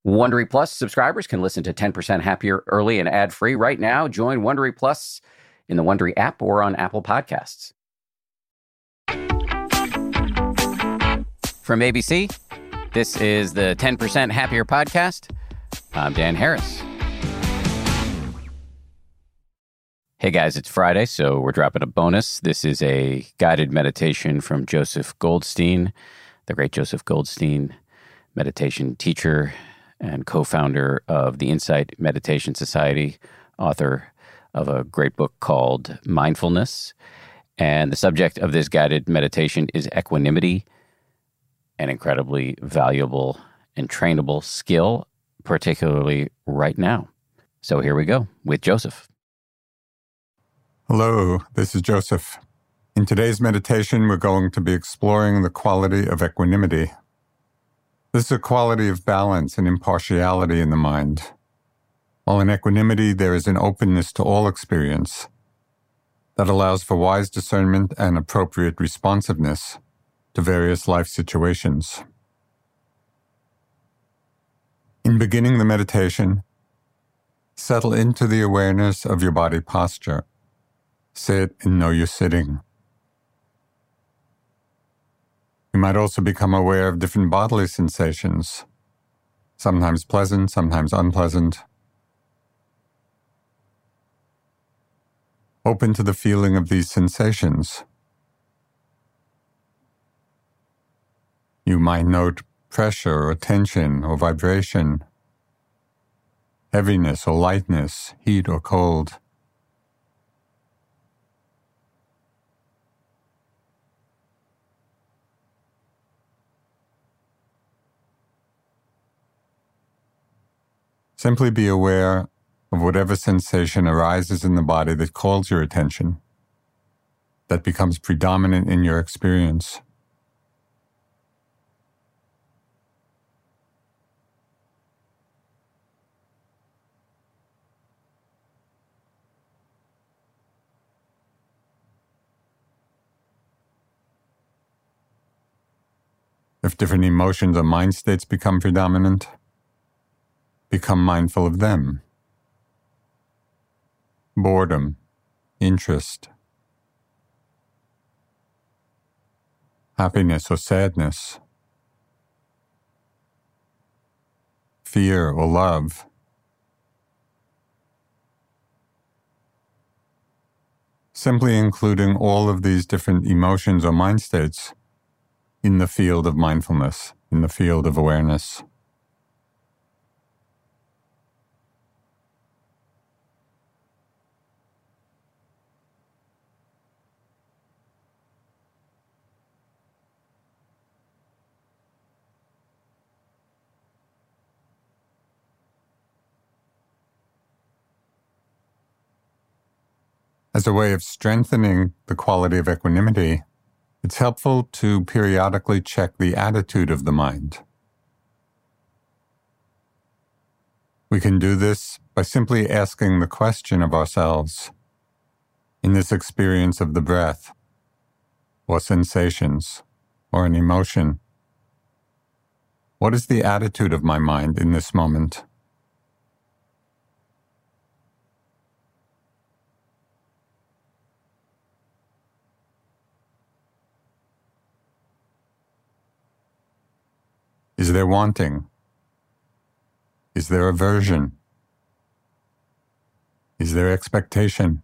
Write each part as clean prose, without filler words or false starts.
Wondery Plus subscribers can listen to 10% Happier early and ad-free right now. Join Wondery Plus in the Wondery app or on Apple Podcasts. From ABC, this is the 10% Happier podcast. I'm Dan Harris. Hey guys, it's Friday, so we're dropping a bonus. This is a guided meditation from Joseph Goldstein, the great Joseph Goldstein, meditation teacher and co-founder of the Insight Meditation Society, author of a great book called Mindfulness. And the subject of this guided meditation is equanimity, an incredibly valuable and trainable skill, particularly right now. So here we go with Joseph. Hello, this is Joseph. In today's meditation, we're going to be exploring the quality of equanimity. This is a quality of balance and impartiality in the mind. While in equanimity, there is an openness to all experience that allows for wise discernment and appropriate responsiveness to various life situations. In beginning the meditation, settle into the awareness of your body posture. Sit and know you're sitting. You might also become aware of different bodily sensations, sometimes pleasant, sometimes unpleasant. Open to the feeling of these sensations. You might note pressure or tension or vibration, heaviness or lightness, heat or cold. Simply be aware of whatever sensation arises in the body that calls your attention, that becomes predominant in your experience. If different emotions or mind states become predominant, become mindful of them. Boredom, interest, happiness or sadness, fear or love. Simply including all of these different emotions or mind states in the field of mindfulness, in the field of awareness. As a way of strengthening the quality of equanimity, it's helpful to periodically check the attitude of the mind. We can do this by simply asking the question of ourselves, in this experience of the breath, or sensations, or an emotion, what is the attitude of my mind in this moment? Is there wanting? Is there aversion? Is there expectation?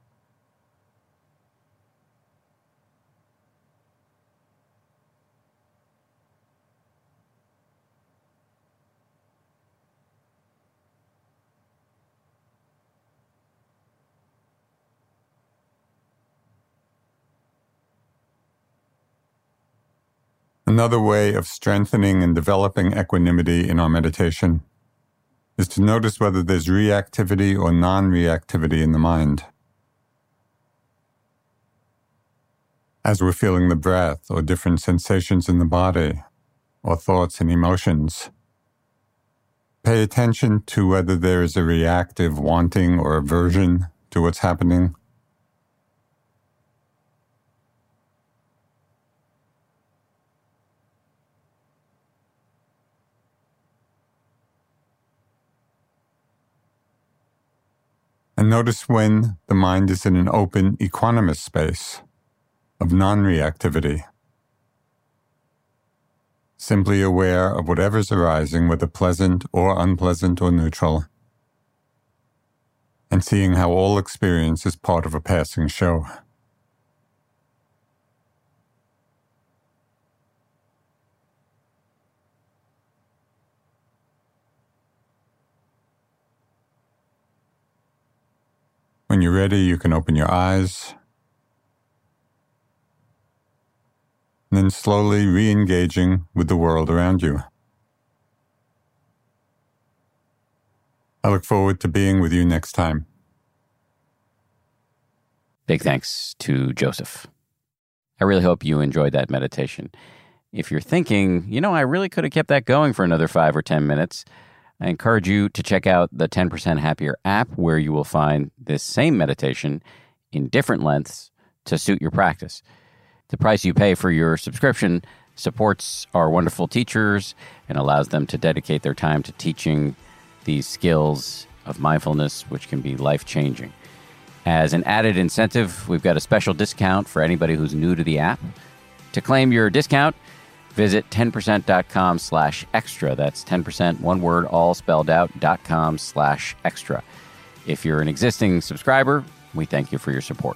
Another way of strengthening and developing equanimity in our meditation is to notice whether there's reactivity or non-reactivity in the mind. As we're feeling the breath or different sensations in the body or thoughts and emotions, pay attention to whether there is a reactive wanting or aversion to what's happening. notice when the mind is in an open, equanimous space of non-reactivity, simply aware of whatever's arising, whether pleasant or unpleasant or neutral, and seeing how all experience is part of a passing show. When you're ready, you can open your eyes, and then slowly re-engaging with the world around you. I look forward to being with you next time. Big thanks to Joseph. I really hope you enjoyed that meditation. If you're thinking, I really could have kept that going for another 5 or 10 minutes, I encourage you to check out the 10% Happier app, where you will find this same meditation in different lengths to suit your practice. The price you pay for your subscription supports our wonderful teachers and allows them to dedicate their time to teaching these skills of mindfulness, which can be life-changing. As an added incentive, we've got a special discount for anybody who's new to the app. To claim your discount, visit 10%.com/extra. That's 10%, one word, all spelled out, .com/extra. If you're an existing subscriber, we thank you for your support.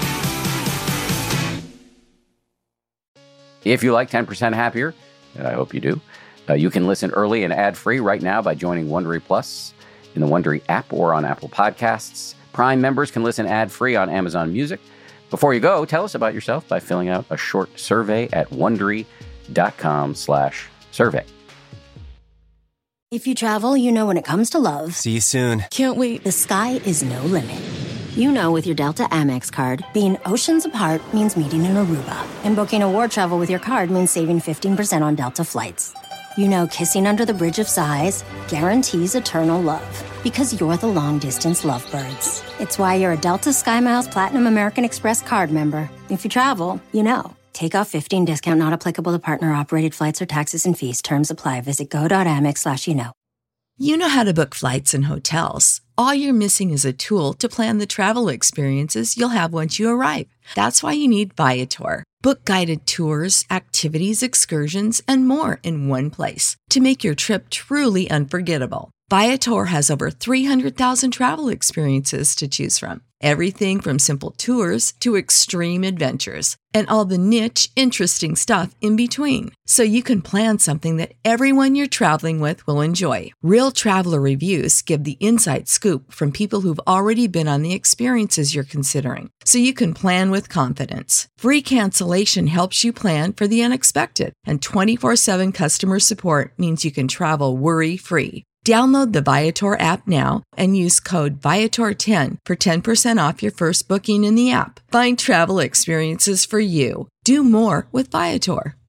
If you like 10% Happier, and I hope you do, you can listen early and ad-free right now by joining Wondery Plus in the Wondery app or on Apple Podcasts. Prime members can listen ad-free on Amazon Music. Before you go, tell us about yourself by filling out a short survey at Wondery.com/survey. If you travel, you know when it comes to love. See you soon. Can't wait. The sky is no limit. You know with your Delta Amex card, being oceans apart means meeting in Aruba. And booking a war travel with your card means saving 15% on Delta flights. You know kissing under the Bridge of Sighs guarantees eternal love. Because you're the long-distance lovebirds. It's why you're a Delta SkyMiles Platinum American Express card member. If you travel, you know. Take off 15 discount not applicable to partner-operated flights or taxes and fees. Terms apply. Visit go.amex/you-know. You know how to book flights and hotels. All you're missing is a tool to plan the travel experiences you'll have once you arrive. That's why you need Viator. Book guided tours, activities, excursions, and more in one place to make your trip truly unforgettable. Viator has over 300,000 travel experiences to choose from. Everything from simple tours to extreme adventures and all the niche, interesting stuff in between. So you can plan something that everyone you're traveling with will enjoy. Real traveler reviews give the inside scoop from people who've already been on the experiences you're considering. So you can plan with confidence. Free cancellation helps you plan for the unexpected. And 24/7 customer support means you can travel worry-free. Download the Viator app now and use code Viator10 for 10% off your first booking in the app. Find travel experiences for you. Do more with Viator.